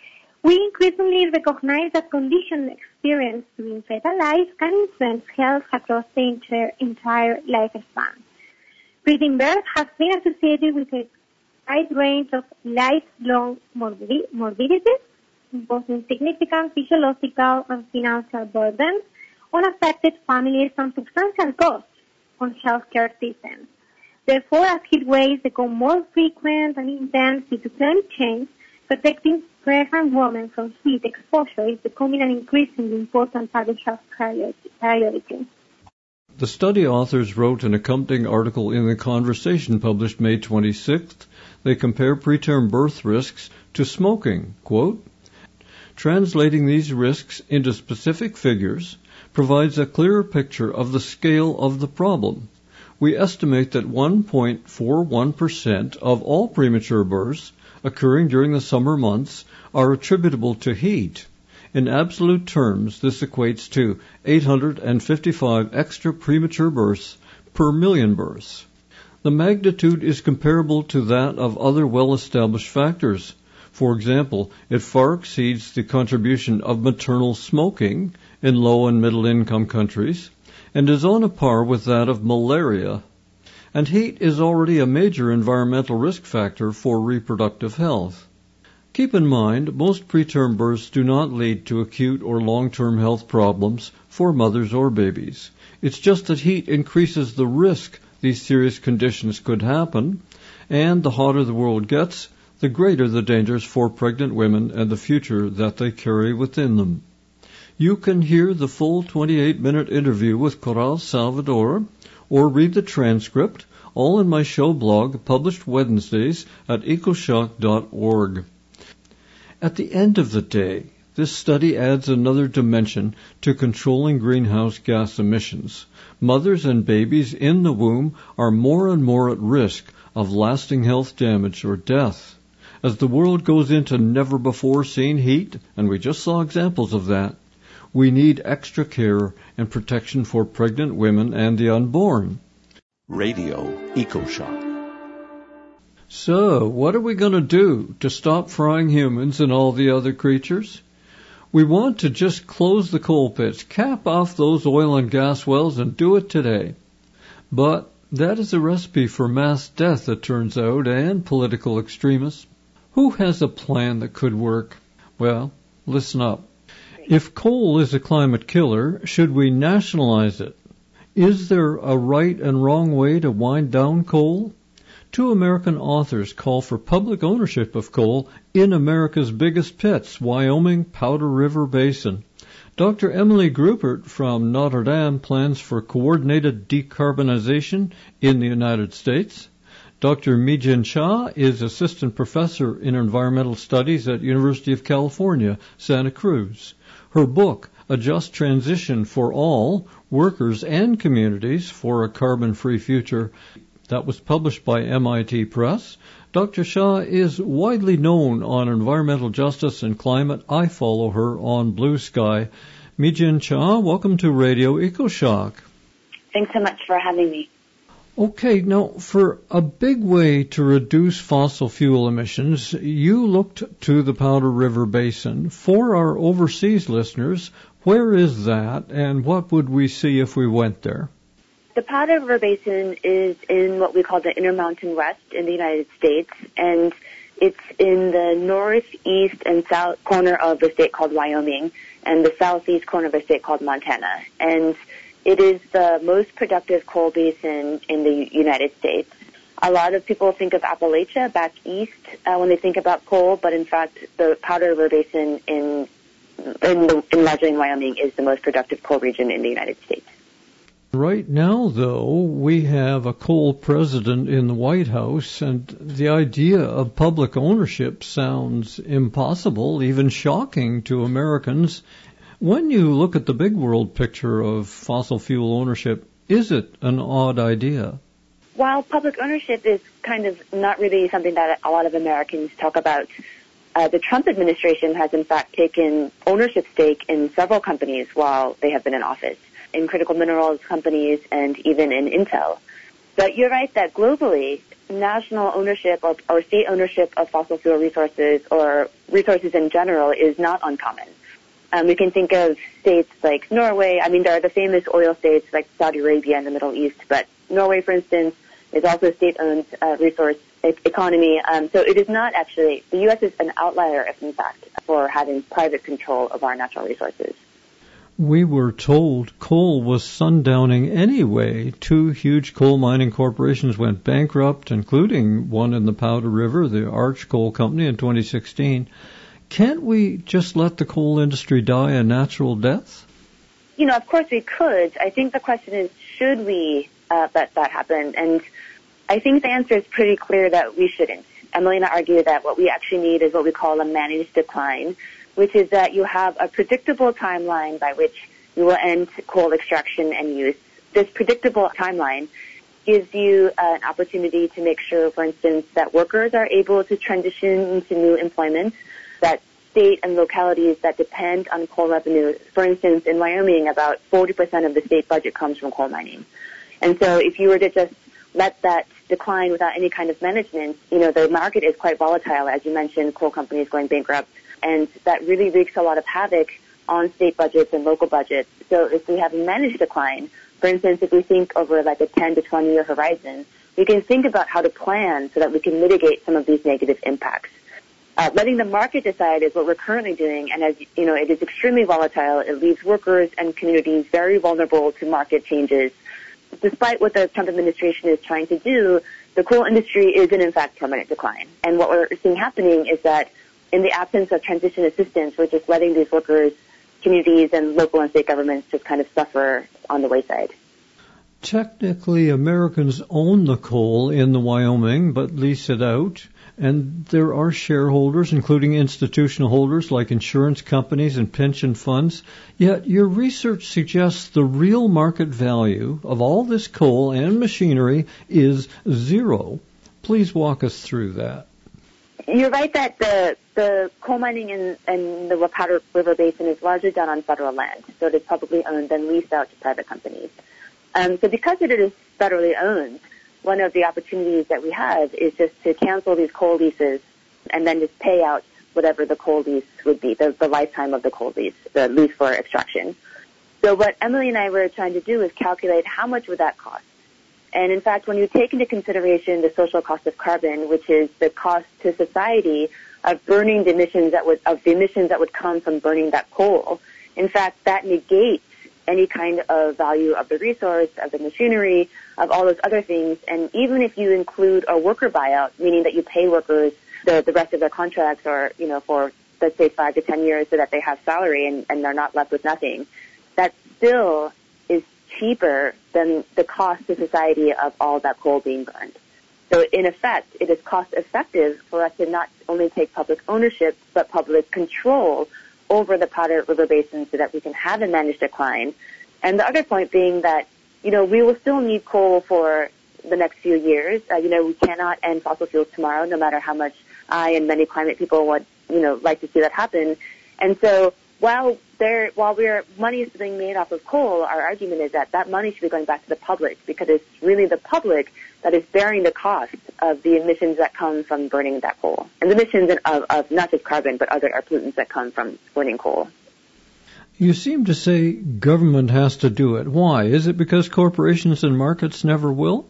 we increasingly recognize that conditions experienced during fetal life can influence health across the entire, entire lifespan. Preterm birth has been associated with a wide range of lifelong morbidi- morbidities, imposing significant physiological and financial burdens on affected families and substantial costs on healthcare systems. Therefore, as heat waves become more frequent and intense due to climate change, protecting pregnant women from heat exposure is becoming an increasingly important public health priority. The study authors wrote an accompanying article in The Conversation published May twenty-sixth. They compare preterm birth risks to smoking. Quote, translating these risks into specific figures provides a clearer picture of the scale of the problem. We estimate that one point four one percent of all premature births occurring during the summer months are attributable to heat. In absolute terms, this equates to eight hundred fifty-five extra premature births per million births. The magnitude is comparable to that of other well-established factors. For example, it far exceeds the contribution of maternal smoking in low and middle income countries, and is on a par with that of malaria. And heat is already a major environmental risk factor for reproductive health. Keep in mind, most preterm births do not lead to acute or long-term health problems for mothers or babies. It's just that heat increases the risk these serious conditions could happen, and the hotter the world gets, the greater the dangers for pregnant women and the future that they carry within them. You can hear the full twenty-eight minute interview with Coral Salvador, or read the transcript, all in my show blog, published Wednesdays at ecoshock dot org. At the end of the day, this study adds another dimension to controlling greenhouse gas emissions. Mothers and babies in the womb are more and more at risk of lasting health damage or death. As the world goes into never-before-seen heat, and we just saw examples of that, we need extra care and protection for pregnant women and the unborn. Radio EcoShock. So, what are we going to do to stop frying humans and all the other creatures? We want to just close the coal pits, cap off those oil and gas wells, and do it today. But that is a recipe for mass death, it turns out, and political extremists. Who has a plan that could work? Well, listen up. If coal is a climate killer, should we nationalize it? Is there a right and wrong way to wind down coal? Two American authors call for public ownership of coal in America's biggest pits, Wyoming Powder River Basin. Doctor Emily Grubert from Notre Dame plans for coordinated decarbonization in the United States. Doctor Mi-Jin Cha is assistant professor in environmental studies at University of California, Santa Cruz. Her book, A Just Transition for All, Workers and Communities for a Carbon-Free Future, that was published by M I T Press. Doctor Shah is widely known on environmental justice and climate. I follow her on Blue Sky. Mi-Jin Cha, welcome to Radio EcoShock. Thanks so much for having me. Okay, now, for a big way to reduce fossil fuel emissions, you looked to the Powder River Basin. For our overseas listeners, where is that, and what would we see if we went there? The Powder River Basin is in what we call the Intermountain West in the United States, and it's in the northeast and south corner of the state called Wyoming, and the southeast corner of the state called Montana. And it is the most productive coal basin in the United States. A lot of people think of Appalachia back east uh, when they think about coal, but in fact, the Powder River Basin in in, the, in largely in Wyoming is the most productive coal region in the United States. Right now, though, we have a coal president in the White House, and the idea of public ownership sounds impossible, even shocking to Americans. When you look at the big world picture of fossil fuel ownership, is it an odd idea? While public ownership is kind of not really something that a lot of Americans talk about, uh, the Trump administration has in fact taken ownership stake in several companies while they have been in office, in critical minerals companies and even in Intel. But you're right that globally, national ownership or, or state ownership of fossil fuel resources or resources in general is not uncommon. Um, we can think of states like Norway. I mean, there are the famous oil states like Saudi Arabia in the Middle East, but Norway, for instance, is also a state-owned uh, resource e- economy. Um, so it is not actually, the U S is an outlier, if in fact, for having private control of our natural resources. We were told coal was sundowning anyway. Two huge coal mining corporations went bankrupt, including one in the Powder River, the Arch Coal Company, in twenty sixteen. Can't we just let the coal industry die a natural death? You know, of course we could. I think the question is, should we uh, let that happen? And I think the answer is pretty clear that we shouldn't. Emily and I argue that what we actually need is what we call a managed decline, which is that you have a predictable timeline by which you will end coal extraction and use. This predictable timeline gives you uh, an opportunity to make sure, for instance, that workers are able to transition into new employment, that state and localities that depend on coal revenue, for instance, in Wyoming, about forty percent of the state budget comes from coal mining. And so if you were to just let that decline without any kind of management, you know, the market is quite volatile, as you mentioned, coal companies going bankrupt, and that really wreaks a lot of havoc on state budgets and local budgets. So if we have a managed decline, for instance, if we think over like a ten to twenty year horizon, we can think about how to plan so that we can mitigate some of these negative impacts. Uh, letting the market decide is what we're currently doing, and as you know, it is extremely volatile. It leaves workers and communities very vulnerable to market changes. Despite what the Trump administration is trying to do, the coal industry is in, in fact, permanent decline. And what we're seeing happening is that in the absence of transition assistance, we're just letting these workers, communities, and local and state governments just kind of suffer on the wayside. Technically, Americans own the coal in the Wyoming, but lease it out. And there are shareholders, including institutional holders like insurance companies and pension funds. Yet your research suggests the real market value of all this coal and machinery is zero. Please walk us through that. You're right that the the coal mining in, in the Powder River Basin is largely done on federal land, so it is publicly owned and leased out to private companies. Um, so because it is federally owned, one of the opportunities that we have is just to cancel these coal leases and then just pay out whatever the coal lease would be, the, the lifetime of the coal lease, the lease for extraction. So what Emily and I were trying to do is calculate how much would that cost. And in fact, when you take into consideration the social cost of carbon, which is the cost to society of burning the emissions that would, of the emissions that would come from burning that coal, in fact, that negates any kind of value of the resource, of the machinery, of all those other things. And even if you include a worker buyout, meaning that you pay workers the, the rest of their contracts or, you know, for, let's say, five to ten years so that they have salary and, and they're not left with nothing, that still is cheaper than the cost to society of all that coal being burned. So in effect, it is cost effective for us to not only take public ownership, but public control over the Powder River Basin so that we can have a managed decline. And the other point being that, you know, we will still need coal for the next few years. Uh, you know, we cannot end fossil fuels tomorrow, no matter how much I and many climate people would, you know, like to see that happen. And so while there, while we're, money is being made off of coal, our argument is that that money should be going back to the public because it's really the public that is bearing the cost of the emissions that come from burning that coal. And the emissions of, of not just carbon, but other air pollutants that come from burning coal. You seem to say government has to do it. Why? Is it because corporations and markets never will?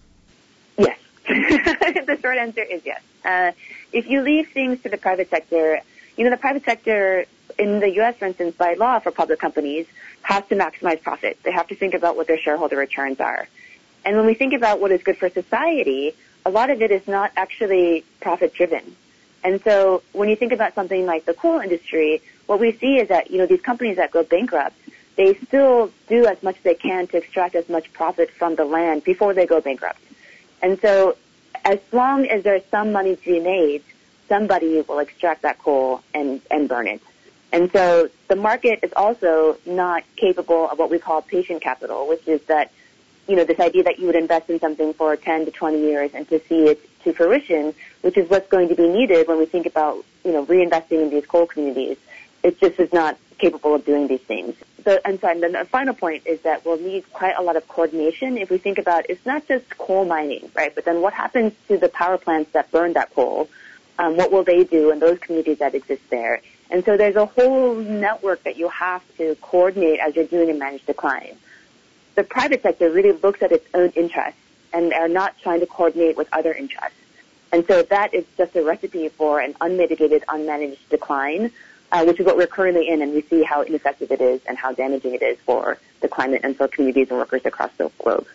Yes. The short answer is yes. Uh, if you leave things to the private sector, you know, the private sector in the U S, for instance, by law for public companies, has to maximize profit. They have to think about what their shareholder returns are. And when we think about what is good for society, a lot of it is not actually profit-driven. And so when you think about something like the coal industry, what we see is that, you know, these companies that go bankrupt, they still do as much as they can to extract as much profit from the land before they go bankrupt. And so as long as there's some money to be made, somebody will extract that coal and, and burn it. And so the market is also not capable of what we call patient capital, which is that, you know, this idea that you would invest in something for ten to twenty years and to see it to fruition, which is what's going to be needed when we think about, you know, reinvesting in these coal communities. It just is not capable of doing these things. So, and so, and then the final point is that we'll need quite a lot of coordination if we think about it's not just coal mining, right? But then what happens to the power plants that burn that coal? Um, what will they do in those communities that exist there? And so there's a whole network that you have to coordinate as you're doing a managed decline. The private sector really looks at its own interests and are not trying to coordinate with other interests. And so that is just a recipe for an unmitigated, unmanaged decline, uh, which is what we're currently in, and we see how ineffective it is and how damaging it is for the climate and for communities and workers across the globe.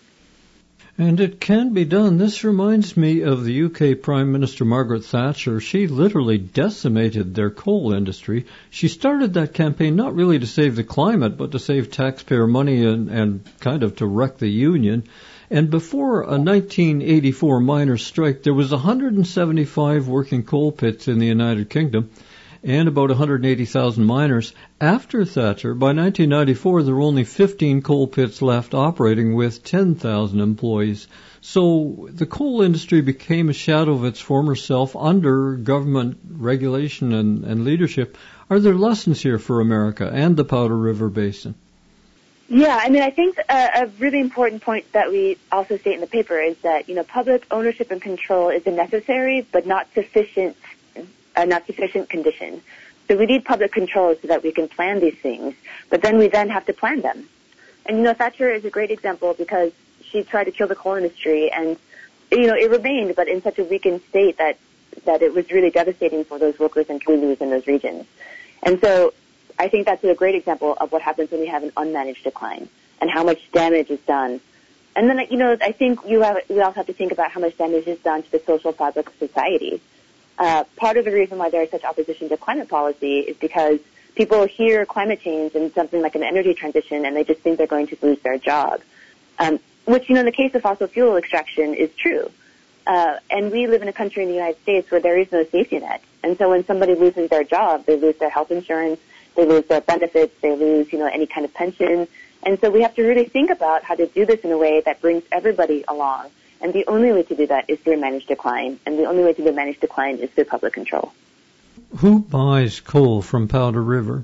And it can be done. This reminds me of the U K Prime Minister Margaret Thatcher. She literally decimated their coal industry. She started that campaign not really to save the climate, but to save taxpayer money and, and kind of to wreck the union. And before a nineteen eighty-four miners' strike, there was one hundred seventy-five working coal pits in the United Kingdom and about one hundred eighty thousand miners. After Thatcher, by nineteen ninety-four, there were only fifteen coal pits left operating with ten thousand employees. So the coal industry became a shadow of its former self under government regulation and, and leadership. Are there lessons here for America and the Powder River Basin? Yeah, I mean, I think a, a really important point that we also state in the paper is that, you know, public ownership and control is a necessary but not sufficient, uh, not sufficient condition. So we need public control so that we can plan these things, but then we then have to plan them. And, you know, Thatcher is a great example because she tried to kill the coal industry and, you know, it remained, but in such a weakened state that, that it was really devastating for those workers and communities in those regions. And so I think that's a great example of what happens when we have an unmanaged decline and how much damage is done. And then, you know, I think you have, we also have to think about how much damage is done to the social fabric of society. Uh, part of the reason why there is such opposition to climate policy is because people hear climate change and something like an energy transition and they just think they're going to lose their job, um, which, you know, in the case of fossil fuel extraction is true. Uh, and we live in a country in the United States where there is no safety net. And so when somebody loses their job, they lose their health insurance, they lose their benefits, they lose, you know, any kind of pension. And so we have to really think about how to do this in a way that brings everybody along. And the only way to do that is through a managed decline. And the only way to do a managed decline is through public control. Who buys coal from Powder River?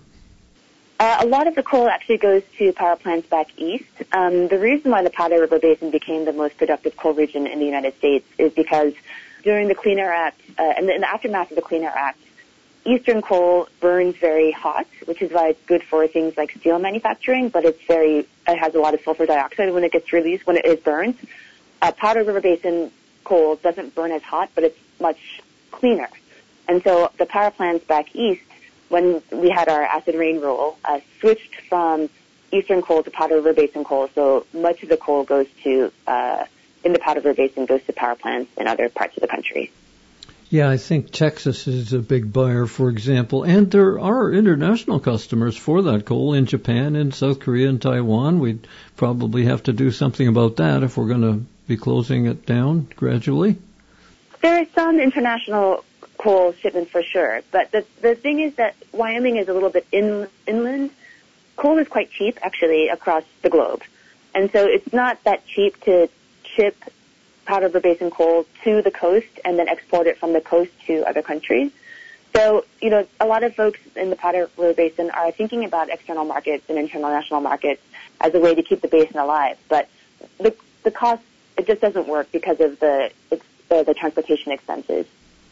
Uh, a lot of the coal actually goes to power plants back east. Um, the reason why the Powder River Basin became the most productive coal region in the United States is because during the Clean Air Act, uh, and in the aftermath of the Clean Air Act, eastern coal burns very hot, which is why it's good for things like steel manufacturing, but it's very, it has a lot of sulfur dioxide when it gets released, when it is burned. Uh, Powder River Basin coal doesn't burn as hot, but it's much cleaner. And so the power plants back east, when we had our acid rain rule, uh, switched from eastern coal to Powder River Basin coal, so much of the coal goes to, uh, in the Powder River Basin goes to power plants in other parts of the country. Yeah, I think Texas is a big buyer, for example, and there are international customers for that coal in Japan, in South Korea, and Taiwan. We'd probably have to do something about that if we're going to be closing it down gradually. There is some international coal shipments for sure, but the the thing is that Wyoming is a little bit in, inland. Coal is quite cheap, actually, across the globe, and so it's not that cheap to ship Powder River Basin coal to the coast and then export it from the coast to other countries. So, you know, a lot of folks in the Powder River Basin are thinking about external markets and international markets as a way to keep the basin alive. But the the cost, it just doesn't work because of the the, the transportation expenses.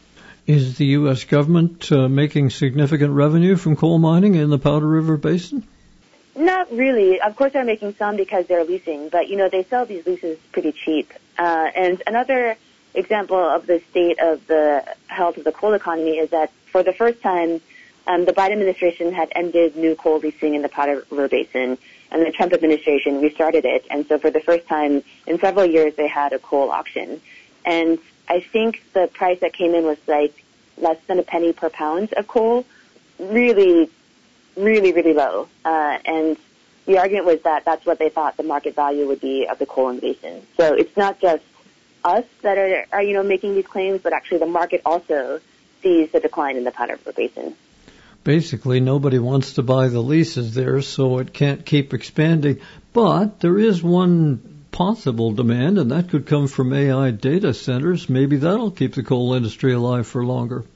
Is the U S government uh, making significant revenue from coal mining in the Powder River Basin? Not really. Of course, they're making some because they're leasing, but, you know, they sell these leases pretty cheap. Uh, and another example of the state of the health of the coal economy is that for the first time, um, the Biden administration had ended new coal leasing in the Powder River Basin, and the Trump administration restarted it. And so for the first time in several years, they had a coal auction. And I think the price that came in was like less than a penny per pound of coal, really, really, really low. Uh, and the argument was that that's what they thought the market value would be of the coal in the basin. So it's not just us that are, are, you know, making these claims, but actually the market also sees the decline in the Powder River Basin. Basically, nobody wants to buy the leases there, so it can't keep expanding. But there is one possible demand, and that could come from A I data centers. Maybe that'll keep the coal industry alive for longer.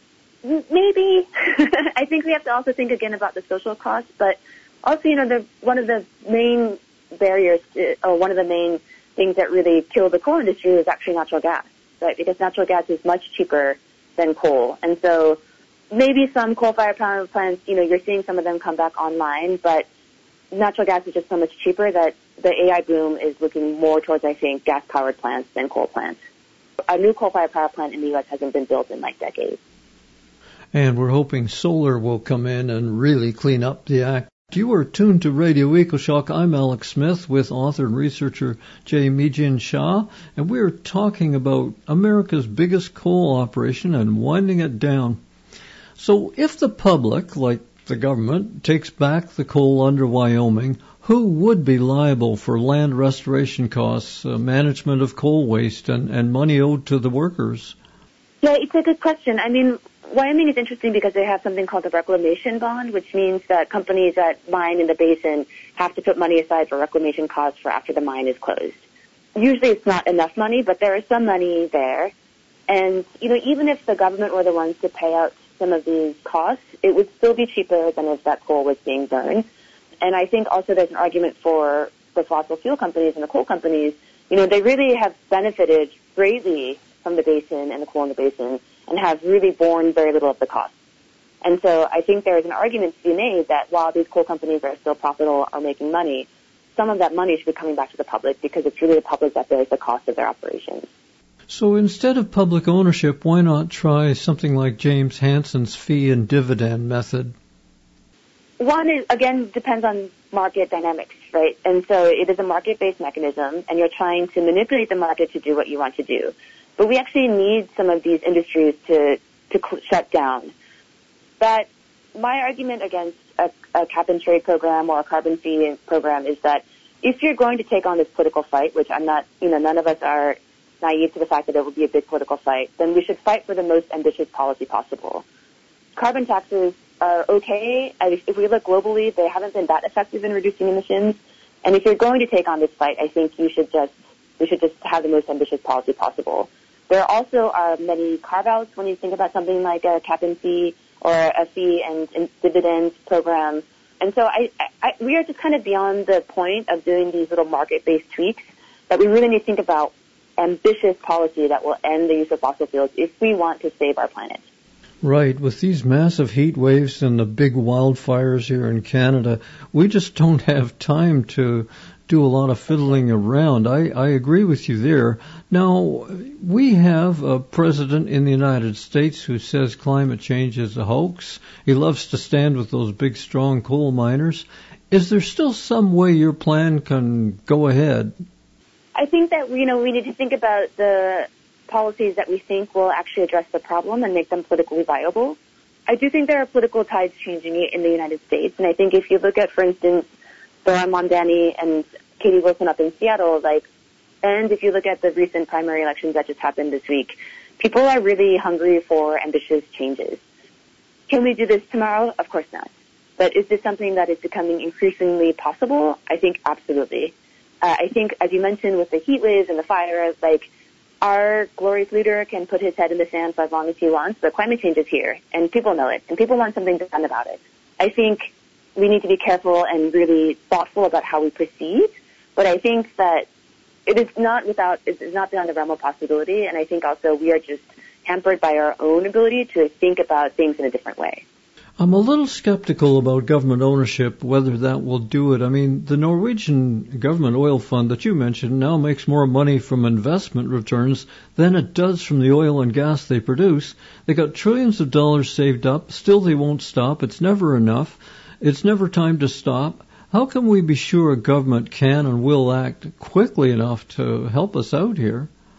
Maybe. I think we have to also think again about the social costs, but also, you know, the, one of the main barriers, to, or one of the main things that really kill the coal industry is actually natural gas, right? Because natural gas is much cheaper than coal. And so maybe some coal-fired power plants, you know, you're seeing some of them come back online, but natural gas is just so much cheaper that the A I boom is looking more towards, I think, gas-powered plants than coal plants. A new coal-fired power plant in the U S hasn't been built in like decades. And we're hoping solar will come in and really clean up the act. You are tuned to Radio EcoShock. I'm Alex Smith with author and researcher Jay Meejin Shah, and we're talking about America's biggest coal operation and winding it down. So if the public, like the government, takes back the coal under Wyoming, who would be liable for land restoration costs, uh, management of coal waste, and, and money owed to the workers? Yeah, it's a good question. I mean, Wyoming is interesting because they have something called the reclamation bond, which means that companies that mine in the basin have to put money aside for reclamation costs for after the mine is closed. Usually it's not enough money, but there is some money there. And, you know, even if the government were the ones to pay out some of these costs, it would still be cheaper than if that coal was being burned. And I think also there's an argument for the fossil fuel companies and the coal companies. You know, they really have benefited greatly from the basin and the coal in the basin and have really borne very little of the cost. And so I think there is an argument to be made that while these coal companies are still profitable or making money, some of that money should be coming back to the public because it's really the public that bears the cost of their operations. So instead of public ownership, why not try something like James Hansen's fee and dividend method? One is, again, depends on market dynamics, right? And so it is a market-based mechanism, and you're trying to manipulate the market to do what you want to do. But we actually need some of these industries to, to cl- shut down. But my argument against a, a cap-and-trade program or a carbon fee program is that if you're going to take on this political fight, which I'm not, you know, none of us are naive to the fact that it will be a big political fight, then we should fight for the most ambitious policy possible. Carbon taxes are okay. If we look globally, they haven't been that effective in reducing emissions. And if you're going to take on this fight, I think you should just, we should just have the most ambitious policy possible. There also are many carve-outs when you think about something like a cap and fee or a fee and, and dividend program. And so I, I, we are just kind of beyond the point of doing these little market-based tweaks, that we really need to think about ambitious policy that will end the use of fossil fuels if we want to save our planet. Right. With these massive heat waves and the big wildfires here in Canada, we just don't have time to do a lot of fiddling around. I, I agree with you there. Now, we have a president in the United States who says climate change is a hoax. He loves to stand with those big, strong coal miners. Is there still some way your plan can go ahead? I think that, you know, we need to think about the policies that we think will actually address the problem and make them politically viable. I do think there are political tides changing in the United States, and I think if you look at, for instance, Zohran Mamdani and Katie Wilson up in Seattle, like, and if you look at the recent primary elections that just happened this week, people are really hungry for ambitious changes. Can we do this tomorrow? Of course not. But is this something that is becoming increasingly possible? I think absolutely. Uh, I think, as you mentioned, with the heat waves and the fires, like, our glorious leader can put his head in the sand for as long as he wants, but climate change is here, and people know it, and people want something done about it. I think we need to be careful and really thoughtful about how we proceed, but I think that it is not without, it is not beyond the realm of possibility, and I think also we are just hampered by our own ability to think about things in a different way. I'm a little skeptical about government ownership, whether that will do it. I mean, the Norwegian government oil fund that you mentioned now makes more money from investment returns than it does from the oil and gas they produce. They got trillions of dollars saved up. Still, they won't stop. It's never enough. It's never time to stop. How can we be sure a government can and will act quickly enough to help us out here?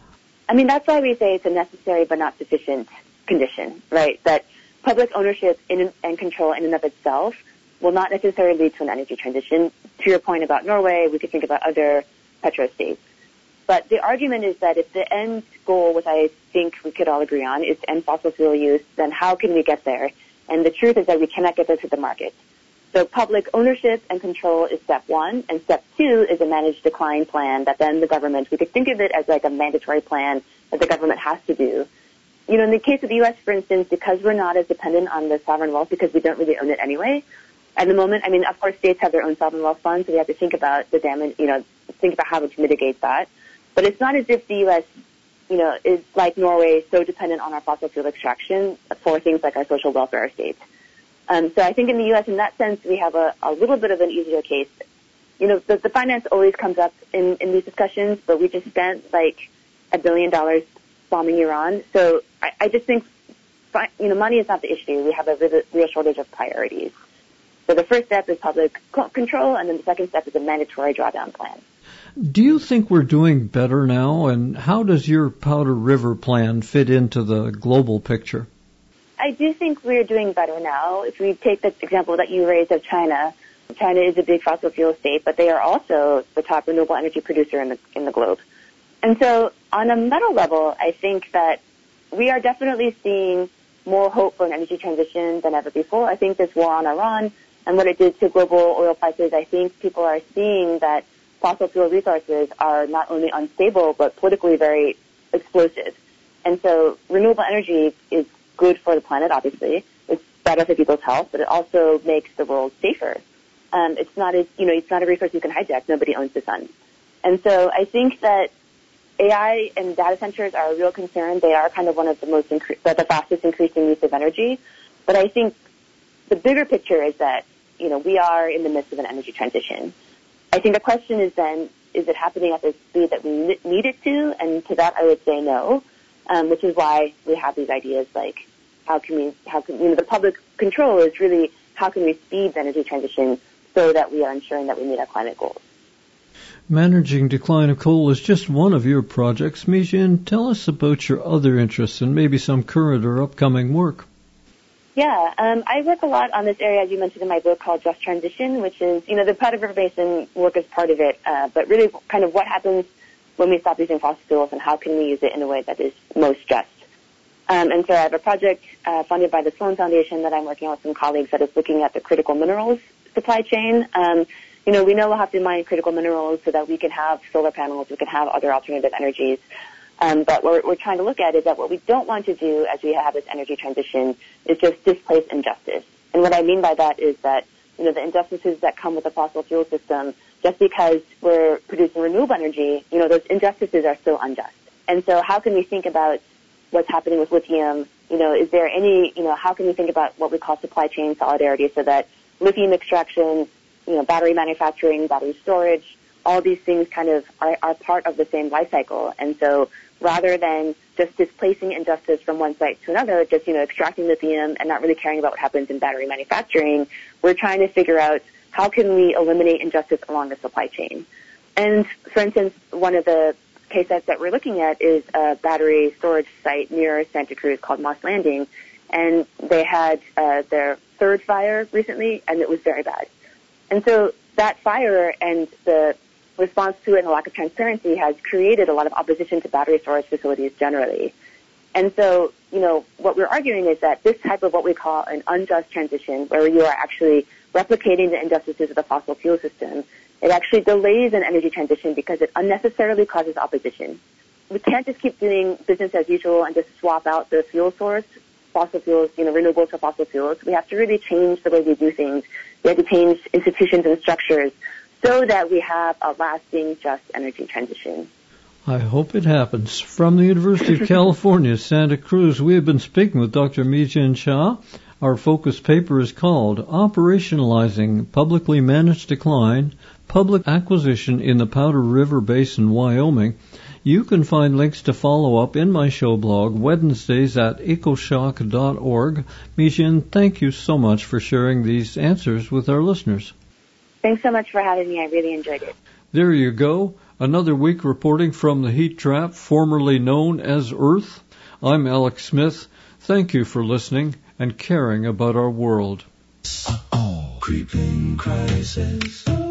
I mean, that's why we say it's a necessary but not sufficient condition, right? That public ownership in, and control in and of itself will not necessarily lead to an energy transition. To your point about Norway, we could think about other petrostates. But the argument is that if the end goal, which I think we could all agree on, is to end fossil fuel use, then how can we get there? And the truth is that we cannot get there through the market. So public ownership and control is step one, and step two is a managed decline plan that then the government, we could think of it as like a mandatory plan that the government has to do. You know, in the case of the U S, for instance, because we're not as dependent on the sovereign wealth because we don't really own it anyway, at the moment, I mean, of course, states have their own sovereign wealth funds, so we have to think about the damage, you know, think about how to mitigate that. But it's not as if the U S, you know, is like Norway, so dependent on our fossil fuel extraction for things like our social welfare states. Um, so I think in the U S, in that sense, we have a, a little bit of an easier case. You know, the, the finance always comes up in, in these discussions, but we just spent like a billion dollars bombing Iran. So I, I just think, you know, money is not the issue. We have a real, real shortage of priorities. So the first step is public control, and then the second step is a mandatory drawdown plan. Do you think we're doing better now, and how does your Powder River plan fit into the global picture? I do think we're doing better now. If we take the example that you raised of China, China is a big fossil fuel state, but they are also the top renewable energy producer in the in the globe. And so on a meta level, I think that we are definitely seeing more hope for an energy transition than ever before. I think this war on Iran and what it did to global oil prices, I think people are seeing that fossil fuel resources are not only unstable, but politically very explosive. And so renewable energy is good for the planet, obviously. It's better for people's health, but it also makes the world safer. Um, it's not as, you know, it's not a resource you can hijack. Nobody owns the sun. And so I think that A I and data centers are a real concern. They are kind of one of the most, incre- the fastest increasing use of energy. But I think the bigger picture is that, you know, we are in the midst of an energy transition. I think the question is then, is it happening at the speed that we need it to? And to that, I would say no, um, which is why we have these ideas like how can we, how can, you know, the public control is really how can we speed the energy transition so that we are ensuring that we meet our climate goals. Managing decline of coal is just one of your projects. Mi-Jin, tell us about your other interests and maybe some current or upcoming work. Yeah, um, I work a lot on this area, as you mentioned in my book, called Just Transition, which is, you know, the Powder River Basin work is part of it, uh, but really kind of what happens when we stop using fossil fuels and how can we use it in a way that is most just. Um, and so I have a project uh, funded by the Sloan Foundation that I'm working on with some colleagues that is looking at the critical minerals supply chain. Um, you know, we know we'll have to mine critical minerals so that we can have solar panels, we can have other alternative energies. Um, but what we're, we're trying to look at is that what we don't want to do as we have this energy transition is just displace injustice. And what I mean by that is that, you know, the injustices that come with the fossil fuel system, just because we're producing renewable energy, you know, those injustices are still unjust. And so how can we think about what's happening with lithium? You know, is there any, you know, how can we think about what we call supply chain solidarity so that lithium extraction, you know, battery manufacturing, battery storage, all these things kind of are, are part of the same life cycle. And so rather than just displacing injustice from one site to another, just, you know, extracting lithium and not really caring about what happens in battery manufacturing, we're trying to figure out how can we eliminate injustice along the supply chain. And for instance, one of the case sites that we're looking at is a battery storage site near Santa Cruz called Moss Landing. And they had uh, their third fire recently, and it was very bad. And so that fire and the response to it and a lack of transparency has created a lot of opposition to battery storage facilities generally. And so, you know, what we're arguing is that this type of what we call an unjust transition, where you are actually replicating the injustices of the fossil fuel system, it actually delays an energy transition because it unnecessarily causes opposition. We can't just keep doing business as usual and just swap out the fuel source, fossil fuels, you know, renewables for fossil fuels. We have to really change the way we do things. We have to change institutions and structures so that we have a lasting, just energy transition. I hope it happens. From the University of California, Santa Cruz, we have been speaking with Doctor Mi-Jin Shah. Our focus paper is called Operationalizing Publicly Managed Decline, Public Acquisition in the Powder River Basin, Wyoming. You can find links to follow up in my show blog, Wednesdays at ecoshock dot org. Mi-Jin, thank you so much for sharing these answers with our listeners. Thanks so much for having me. I really enjoyed it. There you go. Another week reporting from the heat trap formerly known as Earth. I'm Alex Smith. Thank you for listening and caring about our world. Uh-oh, creeping crisis.